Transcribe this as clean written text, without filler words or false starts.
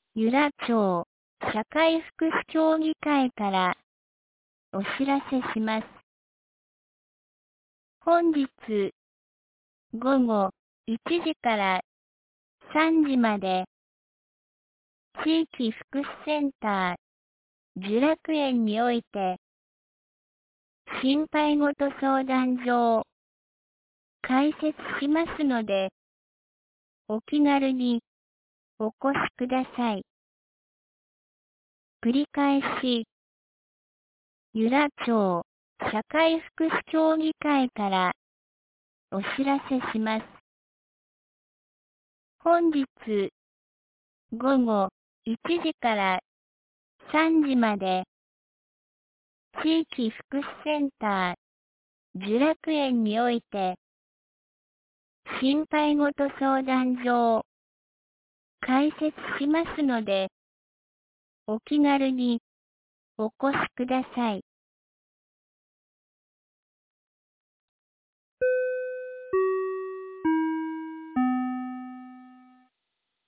由良町社会福祉協議会からお知らせします。本日午後1時から3時まで地域福祉センター聚楽園において心配ごと相談所を開設しますのでお気軽にお越しください。繰り返し、由良町社会福祉協議会からお知らせします。本日午後1時から3時まで地域福祉センター聚楽園において心配ごと相談所を開設しますのでお気軽にお越しください。